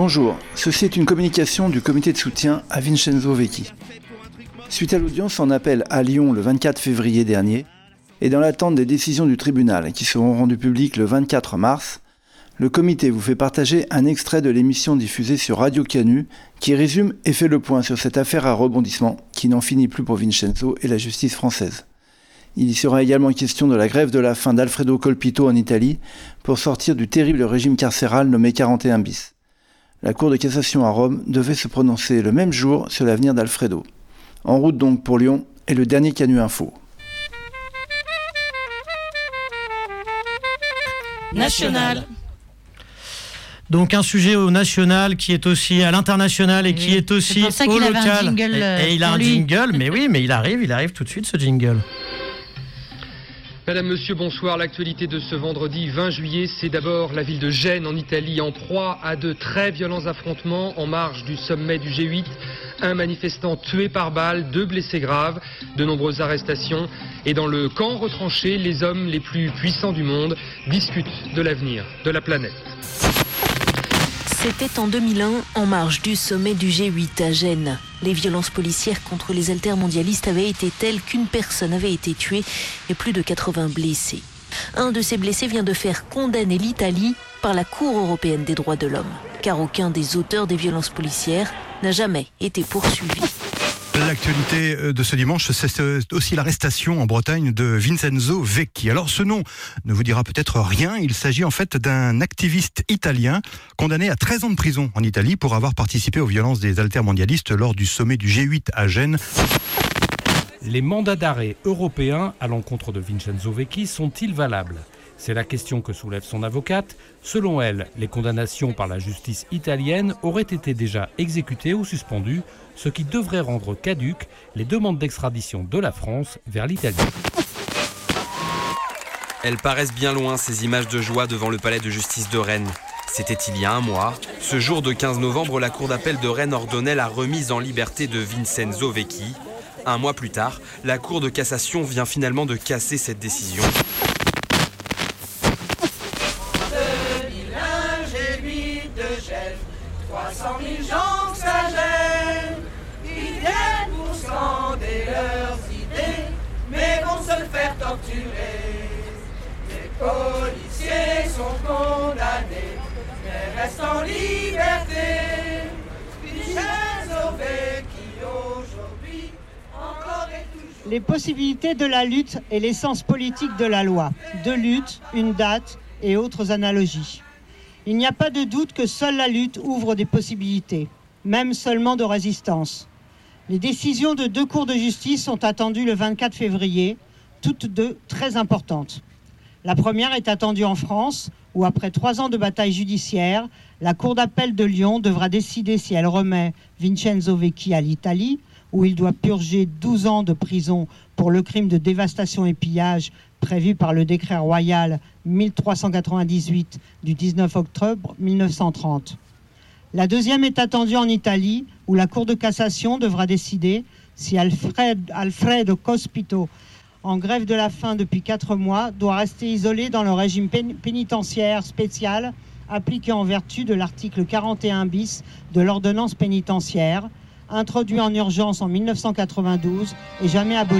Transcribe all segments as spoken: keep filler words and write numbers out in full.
Bonjour, ceci est une communication du comité de soutien à Vincenzo Vecchi. Suite à l'audience en appel à Lyon le vingt-quatre février dernier, et dans l'attente des décisions du tribunal qui seront rendues publiques le vingt-quatre mars, le comité vous fait partager un extrait de l'émission diffusée sur Radio Canu qui résume et fait le point sur cette affaire à rebondissement qui n'en finit plus pour Vincenzo et la justice française. Il y sera également question de la grève de la faim d'Alfredo Colpito en Italie pour sortir du terrible régime carcéral nommé quarante et un bis. La Cour de cassation à Rome devait se prononcer le même jour sur l'avenir d'Alfredo. En route donc pour Lyon et le dernier Canu Info. National. Donc un sujet au national qui est aussi à l'international et oui, qui est aussi c'est au local. Jingle, et, et il a un lui. jingle, mais oui, mais il arrive, il arrive tout de suite ce jingle. Madame, Monsieur, bonsoir. L'actualité de ce vendredi vingt juillet, c'est d'abord la ville de Gênes en Italie, en proie à de très violents affrontements en marge du sommet du G huit. Un manifestant tué par balle, deux blessés graves, de nombreuses arrestations. Et dans le camp retranché, les hommes les plus puissants du monde discutent de l'avenir de la planète. C'était en deux mille un, en marge du sommet du G huit à Gênes. Les violences policières contre les altermondialistes avaient été telles qu'une personne avait été tuée et plus de quatre-vingts blessés. Un de ces blessés vient de faire condamner l'Italie par la Cour européenne des droits de l'homme, car aucun des auteurs des violences policières n'a jamais été poursuivi. L'actualité de ce dimanche, c'est aussi l'arrestation en Bretagne de Vincenzo Vecchi. Alors ce nom ne vous dira peut-être rien, il s'agit en fait d'un activiste italien condamné à treize ans de prison en Italie pour avoir participé aux violences des altermondialistes lors du sommet du G huit à Gênes. Les mandats d'arrêt européens à l'encontre de Vincenzo Vecchi sont-ils valables ? C'est la question que soulève son avocate. Selon elle, les condamnations par la justice italienne auraient été déjà exécutées ou suspendues, ce qui devrait rendre caduques les demandes d'extradition de la France vers l'Italie. Elles paraissent bien loin, ces images de joie devant le palais de justice de Rennes. C'était il y a un mois. Ce jour de quinze novembre, la cour d'appel de Rennes ordonnait la remise en liberté de Vincenzo Vecchi. Un mois plus tard, la cour de cassation vient finalement de casser cette décision. trois cent mille gens que ça gêne, ils viennent pour scander leurs idées, mais vont se faire torturer. Les policiers sont condamnés, mais restent en liberté. Vincenzo Vecchi aujourd'hui, encore et toujours. Les possibilités de la lutte et l'essence politique de la loi. De lutte, une date et autres analogies. Il n'y a pas de doute que seule la lutte ouvre des possibilités, même seulement de résistance. Les décisions de deux cours de justice sont attendues le vingt-quatre février, toutes deux très importantes. La première est attendue en France, où après trois ans de bataille judiciaire, la Cour d'appel de Lyon devra décider si elle remet Vincenzo Vecchi à l'Italie, où il doit purger douze ans de prison pour le crime de dévastation et pillage prévu par le décret royal mille trois cent quatre-vingt-dix-huit du dix-neuf octobre mille neuf cent trente. La deuxième est attendue en Italie, où la Cour de cassation devra décider si Alfred, Alfredo Cospito, en grève de la faim depuis quatre mois, doit rester isolé dans le régime pénitentiaire spécial appliqué en vertu de l'article quarante et un bis de l'ordonnance pénitentiaire, introduit en urgence en mille neuf cent quatre-vingt-douze et jamais aboli.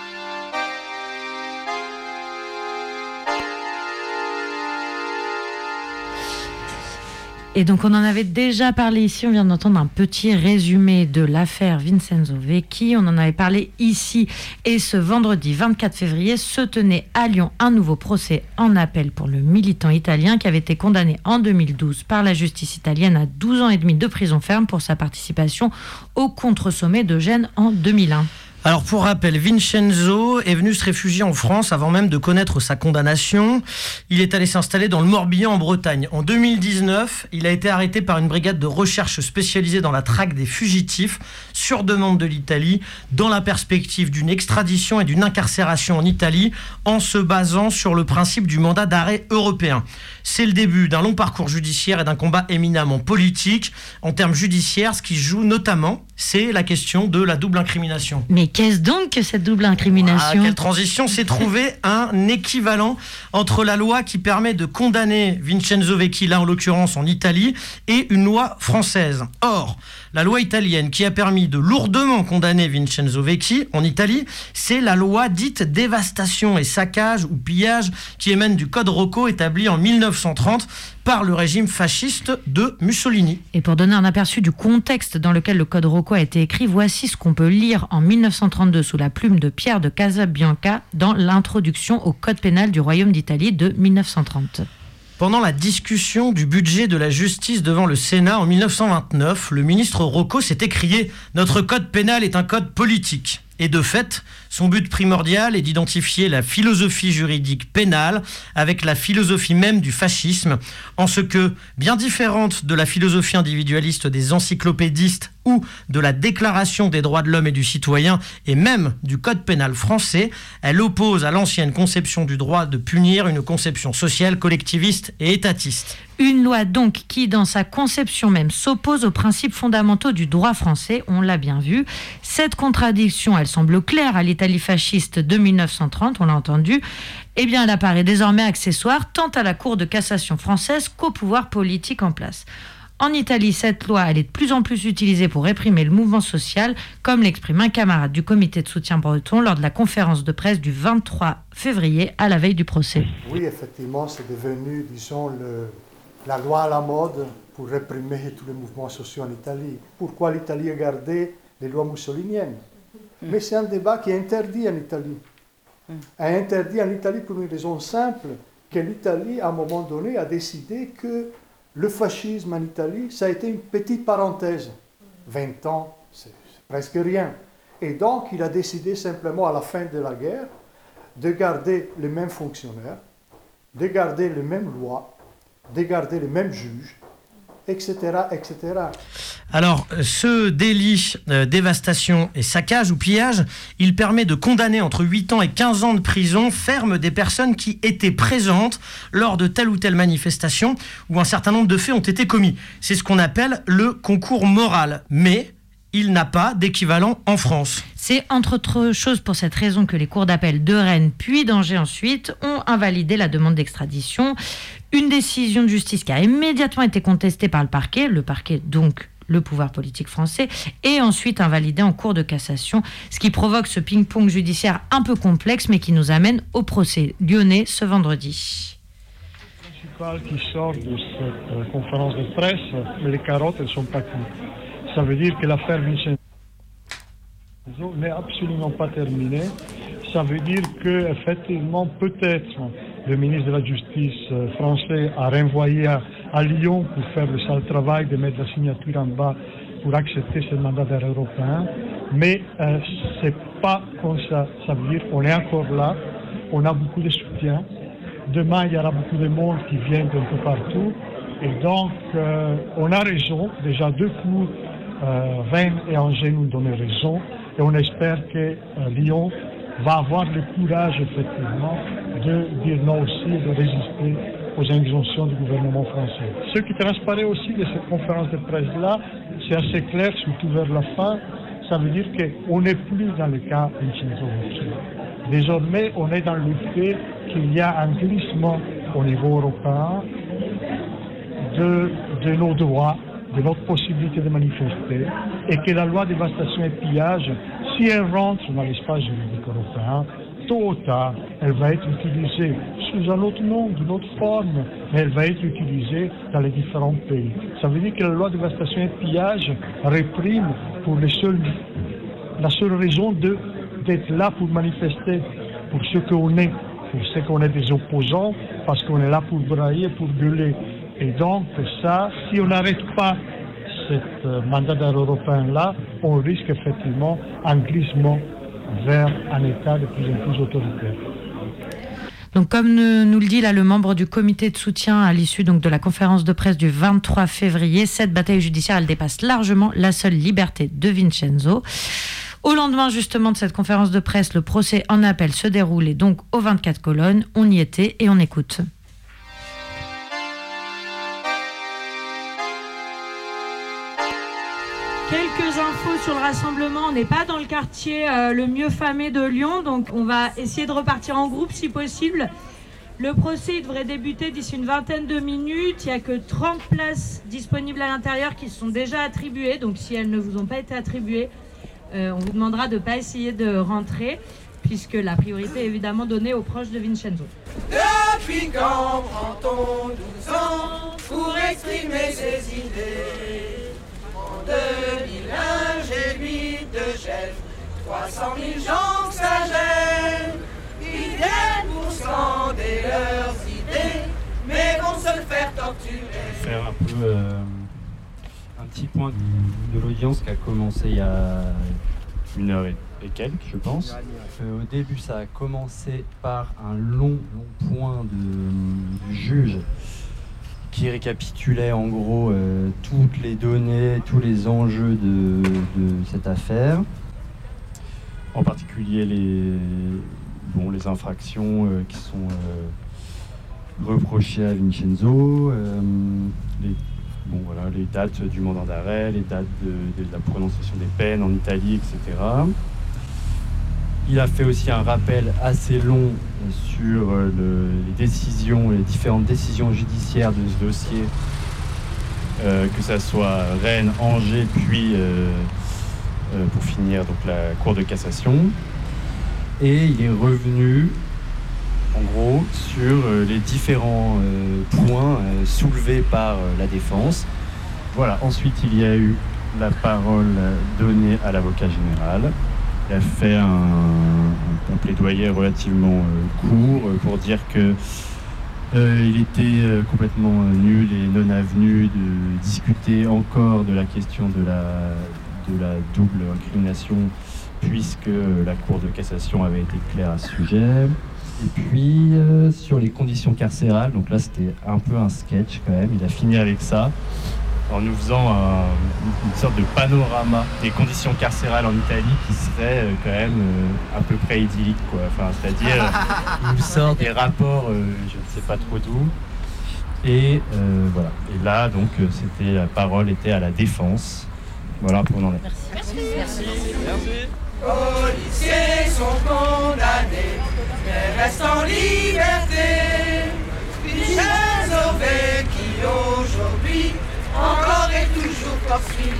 Et donc on en avait déjà parlé ici, on vient d'entendre un petit résumé de l'affaire Vincenzo Vecchi. On en avait parlé ici et ce vendredi vingt-quatre février se tenait à Lyon un nouveau procès en appel pour le militant italien qui avait été condamné en deux mille douze par la justice italienne à douze ans et demi de prison ferme pour sa participation au contre-sommet de Gênes en deux mille un. Alors pour rappel, Vincenzo est venu se réfugier en France avant même de connaître sa condamnation. Il est allé s'installer dans le Morbihan en Bretagne. En deux mille dix-neuf, il a été arrêté par une brigade de recherche spécialisée dans la traque des fugitifs sur demande de l'Italie, dans la perspective d'une extradition et d'une incarcération en Italie, en se basant sur le principe du mandat d'arrêt européen. C'est le début d'un long parcours judiciaire et d'un combat éminemment politique. En termes judiciaires, ce qui joue notamment, c'est la question de la double incrimination. Mais Mais qu'est-ce donc que cette double incrimination ? Ah, quelle transition ! C'est trouver un équivalent entre la loi qui permet de condamner Vincenzo Vecchi, là en l'occurrence en Italie, et une loi française. Or, la loi italienne qui a permis de lourdement condamner Vincenzo Vecchi en Italie, c'est la loi dite dévastation et saccage ou pillage qui émane du Code Rocco établi en mille neuf cent trente par le régime fasciste de Mussolini. Et pour donner un aperçu du contexte dans lequel le Code Rocco a été écrit, voici ce qu'on peut lire en mille neuf cent trente-deux sous la plume de Pierre de Casabianca dans l'introduction au Code pénal du Royaume d'Italie de mille neuf cent trente. Pendant la discussion du budget de la justice devant le Sénat en mille neuf cent vingt-neuf, le ministre Rocco s'est écrié « Notre code pénal est un code politique ». Et de fait, son but primordial est d'identifier la philosophie juridique pénale avec la philosophie même du fascisme, en ce que, bien différente de la philosophie individualiste des encyclopédistes ou de la Déclaration des droits de l'homme et du citoyen, et même du Code pénal français, elle oppose à l'ancienne conception du droit de punir une conception sociale, collectiviste et étatiste. Une loi donc qui, dans sa conception même, s'oppose aux principes fondamentaux du droit français, on l'a bien vu. Cette contradiction, elle semble claire à l'Italie fasciste de mille neuf cent trente, on l'a entendu. Eh bien, elle apparaît désormais accessoire tant à la Cour de cassation française qu'au pouvoir politique en place. En Italie, cette loi, elle est de plus en plus utilisée pour réprimer le mouvement social, comme l'exprime un camarade du comité de soutien breton lors de la conférence de presse du vingt-trois février à la veille du procès. Oui, effectivement, c'est devenu, disons, le... la loi à la mode pour réprimer tous les mouvements sociaux en Italie. Pourquoi l'Italie a gardé les lois mussoliniennes ? Mm. Mais c'est un débat qui est interdit en Italie. Mm. Est interdit en Italie pour une raison simple, que l'Italie, à un moment donné, a décidé que le fascisme en Italie, ça a été une petite parenthèse. vingt ans, c'est, c'est presque rien. Et donc, il a décidé simplement, à la fin de la guerre, de garder les mêmes fonctionnaires, de garder les mêmes lois, de garder les mêmes juges, et cetera, et cetera. Alors, ce délit euh, dévastation et saccage ou pillage, il permet de condamner entre huit ans et quinze ans de prison ferme des personnes qui étaient présentes lors de telle ou telle manifestation où un certain nombre de faits ont été commis. C'est ce qu'on appelle le concours moral. Mais il n'a pas d'équivalent en France. C'est entre autres choses pour cette raison que les cours d'appel de Rennes puis d'Angers ensuite ont invalidé la demande d'extradition. Une décision de justice qui a immédiatement été contestée par le parquet, le parquet donc le pouvoir politique français, et ensuite invalidée en cour de cassation, ce qui provoque ce ping-pong judiciaire un peu complexe mais qui nous amène au procès lyonnais ce vendredi. Le principal qui sort de cette euh, conférence de presse, mais les carottes elles sont pas cuites. Ça veut dire que l'affaire Vincenzo n'est absolument pas terminée. Ça veut dire que effectivement peut-être le ministre de la Justice français a renvoyé à, à Lyon pour faire le sale travail de mettre la signature en bas pour accepter ce mandat d'arrêt européen. Mais euh, c'est pas comme ça. Ça veut dire qu'on est encore là. On a beaucoup de soutien. Demain, il y aura beaucoup de monde qui vient d'un peu partout. Et donc, euh, on a raison. Déjà deux coups, euh, Rennes et Angers nous donnent raison. Et on espère que euh, Lyon va avoir le courage, effectivement, de dire non aussi et de résister aux injonctions du gouvernement français. Ce qui transparaît aussi de cette conférence de presse-là, c'est assez clair, surtout vers la fin. Ça veut dire qu'on n'est plus dans le cas Vincenzo Vecchi. Désormais, on est dans le fait qu'il y a un glissement au niveau européen de, de nos droits, de notre possibilité de manifester, et que la loi dévastation et pillage, si elle rentre dans l'espace juridique européen, tôt ou tard, elle va être utilisée sous un autre nom, d'une autre forme, mais elle va être utilisée dans les différents pays. Ça veut dire que la loi dévastation et pillage réprime pour les seuls, la seule raison de, d'être là pour manifester, pour ce qu'on est, pour ce qu'on est des opposants, parce qu'on est là pour brailler, pour gueuler. Et donc ça, si on n'arrête pas ce euh, mandat d'arrêt européen-là, on risque effectivement un glissement vers un État de plus en plus autoritaire. Donc, comme nous le dit là le membre du comité de soutien à l'issue donc de la conférence de presse du vingt-trois février, cette bataille judiciaire, elle dépasse largement la seule liberté de Vincenzo. Au lendemain justement de cette conférence de presse, le procès en appel se déroulait donc aux vingt-quatre colonnes. On y était et on écoute. Quelques infos sur le rassemblement, on n'est pas dans le quartier euh, le mieux famé de Lyon, donc on va essayer de repartir en groupe si possible. Le procès devrait débuter d'ici une vingtaine de minutes. Il n'y a que trente places disponibles à l'intérieur qui sont déjà attribuées, donc si elles ne vous ont pas été attribuées, euh, on vous demandera de ne pas essayer de rentrer, puisque la priorité est évidemment donnée aux proches de Vincenzo. Depuis quand prend-on douze ans pour exprimer ses idées? En deux mille un, j'ai huit de chef, trois cent mille gens que ça gêne. Ils viennent pour scander leurs idées, mais vont se faire torturer. Faire un peu euh, un petit point de, de l'audience qui a commencé il y a une heure et, et quelques, je pense. Euh, au début, ça a commencé par un long, long point de, du juge qui récapitulait en gros euh, toutes les données, tous les enjeux de, de cette affaire, en particulier les, bon, les infractions euh, qui sont euh, reprochées à Vincenzo, euh, les, bon, voilà, les dates du mandat d'arrêt, les dates de, de la prononciation des peines en Italie, et cetera. Il a fait aussi un rappel assez long sur le, les décisions, les différentes décisions judiciaires de ce dossier, euh, que ça soit Rennes, Angers, puis euh, euh, pour finir donc la Cour de cassation. Et il est revenu, en gros, sur euh, les différents euh, points euh, soulevés par euh, la défense. Voilà. Ensuite, il y a eu la parole donnée à l'avocat général. Il a fait un, un plaidoyer relativement euh, court euh, pour dire que euh, il était euh, complètement euh, nul et non avenu de discuter encore de la question de la, de la double incrimination, puisque euh, la Cour de cassation avait été claire à ce sujet. Et puis euh, sur les conditions carcérales, donc là c'était un peu un sketch quand même, il a fini avec ça, en nous faisant un, une sorte de panorama des conditions carcérales en Italie qui serait euh, quand même euh, à peu près idyllique, quoi. Enfin, c'est-à-dire, euh, il nous sort des rapports, euh, je ne sais pas trop d'où. Et euh, voilà. Et là, donc, euh, c'était la parole était à la défense. Voilà pour en être. Merci. Merci. Merci. Policiers sont condamnés, mais restent en liberté. Vincenzo Vecchi aujourd'hui encore et toujours poursuivi.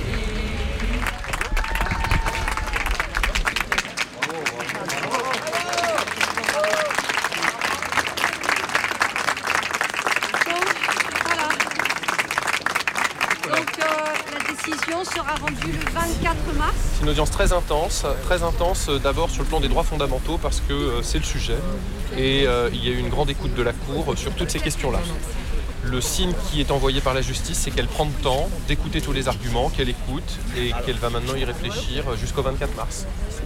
Donc euh, la décision sera rendue le vingt-quatre mars. C'est une audience très intense, très intense euh, d'abord sur le plan des droits fondamentaux parce que euh, c'est le sujet et euh, il y a eu une grande écoute de la Cour sur toutes ces questions-là. Le signe qui est envoyé par la justice, c'est qu'elle prend le temps d'écouter tous les arguments, qu'elle écoute et qu'elle va maintenant y réfléchir jusqu'au vingt-quatre mars.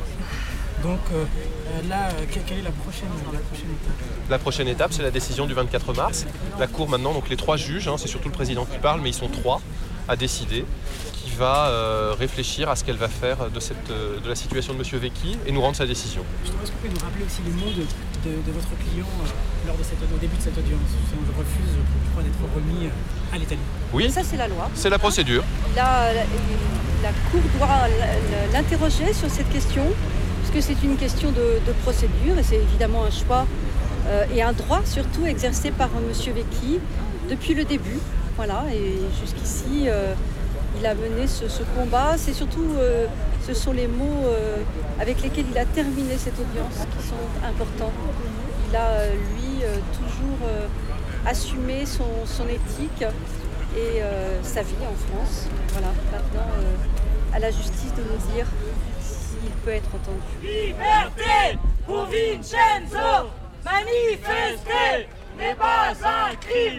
Donc euh, là, quelle est la prochaine, la prochaine étape ? La prochaine étape, c'est la décision du vingt-quatre mars. La Cour maintenant, donc les trois juges, hein, c'est surtout le président qui parle, mais ils sont trois à décider, qui va euh, réfléchir à ce qu'elle va faire de, cette, de la situation de M. Vecchi et nous rendre sa décision. Est-ce que vous pouvez nous rappeler aussi les mots de, de, de votre client euh, lors de cette, au début de cette audience ? Je refuse, je crois, d'être remis à l'Italie. Oui, ça c'est la loi. C'est la procédure. La, la, la Cour doit l'interroger sur cette question, parce que c'est une question de, de procédure et c'est évidemment un choix euh, et un droit surtout exercé par M. Vecchi depuis le début. Voilà, et jusqu'ici, euh, il a mené ce, ce combat. C'est surtout, euh, ce sont les mots euh, avec lesquels il a terminé cette audience qui sont importants. Il a, euh, lui, euh, toujours euh, assumé son, son éthique et euh, sa vie en France. Voilà, maintenant, euh, à la justice de nous dire s'il peut être entendu. Liberté pour Vincenzo, manifester n'est pas un crime.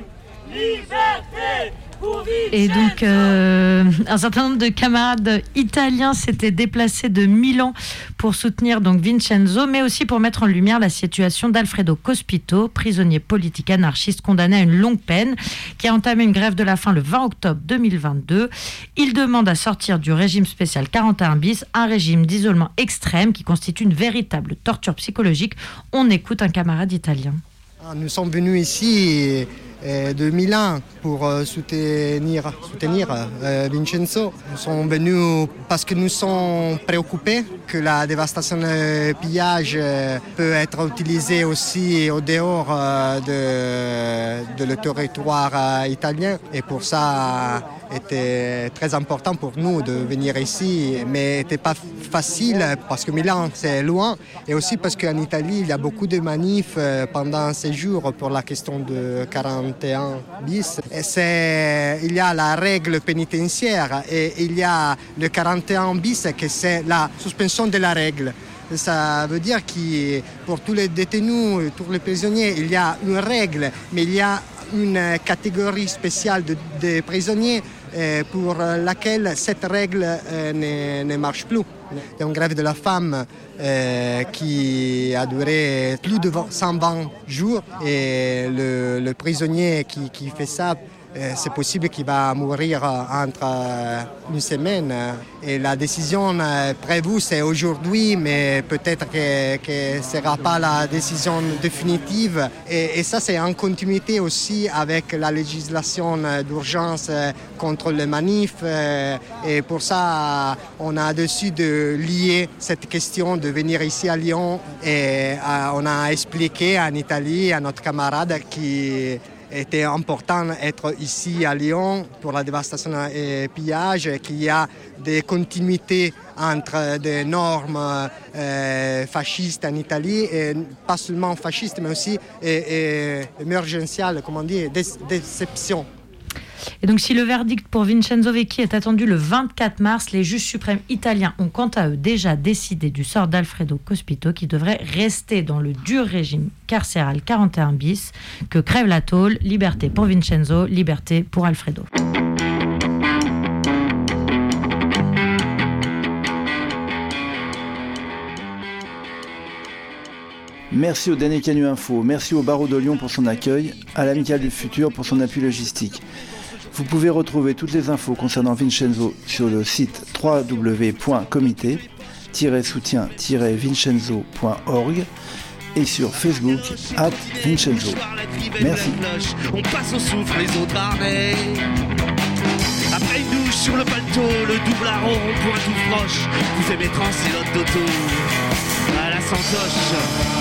Liberté pour Vincenzo. Et donc, euh, un certain nombre de camarades italiens s'étaient déplacés de Milan pour soutenir donc Vincenzo, mais aussi pour mettre en lumière la situation d'Alfredo Cospito, prisonnier politique anarchiste condamné à une longue peine, qui a entamé une grève de la faim le vingt octobre deux mille vingt-deux. Il demande à sortir du régime spécial quarante et un bis, un régime d'isolement extrême qui constitue une véritable torture psychologique. On écoute un camarade italien. Nous sommes venus ici de Milan pour soutenir, soutenir euh, Vincenzo. Nous sommes venus parce que nous sommes préoccupés que la dévastation et le pillage peut être utilisée aussi au dehors de, de le territoire italien. Et pour ça, était très important pour nous de venir ici, mais n'était pas facile parce que Milan c'est loin et aussi parce qu'en Italie il y a beaucoup de manifs pendant ces jours pour la question de quarante et un bis. Et c'est, il y a la règle pénitentiaire et il y a le quarante et un bis que c'est la suspension de la règle. Ça veut dire que pour tous les détenus, tous les prisonniers, il y a une règle, mais il y a une catégorie spéciale de, de prisonniers euh, pour laquelle cette règle euh, ne, ne marche plus. Il y a une grève de la faim euh, qui a duré plus de cent vingt jours et le, le prisonnier qui, qui fait ça, c'est possible qu'il va mourir entre une semaine. Et la décision prévue, c'est aujourd'hui, mais peut-être que ne sera pas la décision définitive. Et, et ça, c'est en continuité aussi avec la législation d'urgence contre les manifs. Et pour ça, on a décidé de lier cette question de venir ici à Lyon. Et on a expliqué en Italie à notre camarade qui était important d'être ici à Lyon pour la dévastation et le pillage, qu'il y a des continuités entre des normes euh, fascistes en Italie, et pas seulement fascistes, mais aussi et, et émergentielles, comment dire, des déceptions. Et donc, si le verdict pour Vincenzo Vecchi est attendu le vingt-quatre mars, les juges suprêmes italiens ont quant à eux déjà décidé du sort d'Alfredo Cospito, qui devrait rester dans le dur régime carcéral quarante et un bis, que crève la tôle. Liberté pour Vincenzo, liberté pour Alfredo. Merci au Dernier Canu Info, merci au Barreau de Lyon pour son accueil, à l'Amicale du Futur pour son appui logistique. Vous pouvez retrouver toutes les infos concernant Vincenzo sur le site w w w point comité tiret soutien tiret vincenzo point org et sur Facebook at Vincenzo. Merci. On passe au souffle les autres arrêts. Après une douche sur le paletot, le double à rond, point tout proche. Vous faites mes transilotes d'auto à la Santoche.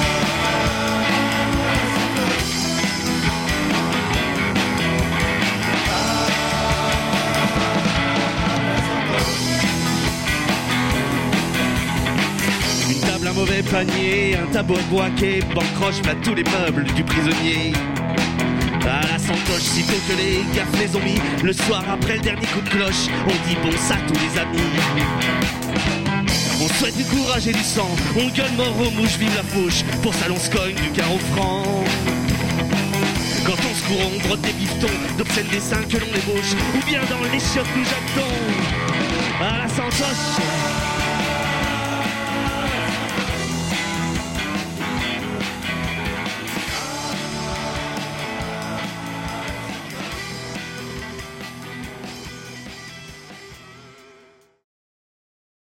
Un mauvais panier, un tabouret de bois qui bancroche à tous les meubles du prisonnier. À la Santoche, sitôt que les gaffes les ont mis, le soir après le dernier coup de cloche, on dit bon ça tous les amis. On souhaite du courage et du sang, on gueule mort aux mouches, vive la fauche, pour ça l'on se cogne du carreau franc. Quand on se court, on brotte des bifetons, d'obscènes dessins que l'on ébauche, ou bien dans les chiottes nous jactons. À la Santoche.